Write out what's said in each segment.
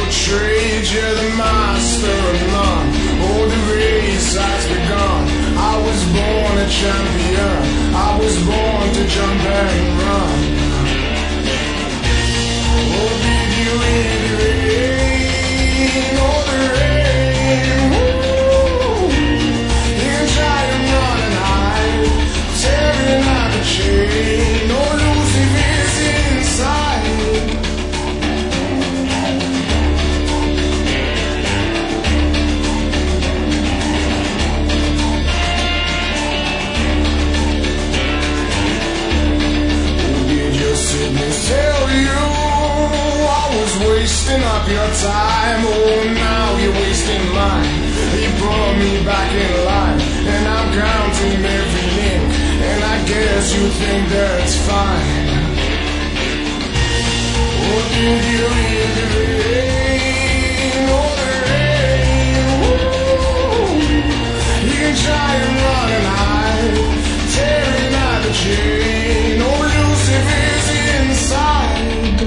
betrayed, you're the master of none. Oh, the race has begun. I was born a champion. I was born to jump and run. Oh, did you hear the rain? Oh, the rain. Woo. You try to run and hide, tearing out the chain. Oh, Lucifer's inside. Tell you I was wasting up your time. Oh, now you're wasting mine. You brought me back in line, and I'm counting every link, and I guess you think that's fine. Oh, did you hear the rain? Oh, the rain. Woo. You can try and run and hide, tearing out the chain. Oh, Lucifer's inside.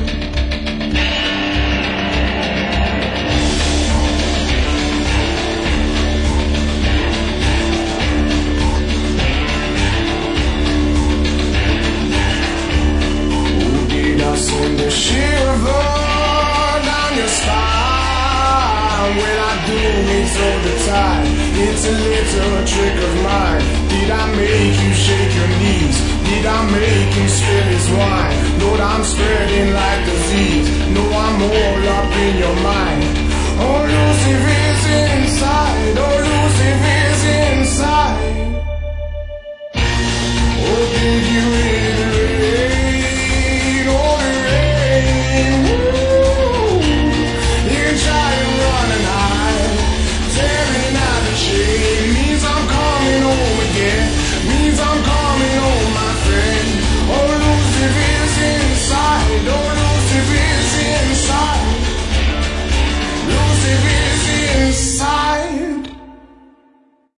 Oh, did I send a shiver down your spine? When I do me through the tide, it's a little trick of mine. Did I make you shake your knees? Did I make him spill his wine? Lord, I'm spreading like disease. No, I'm all up in your mind. Oh, Lucifer's inside. Oh,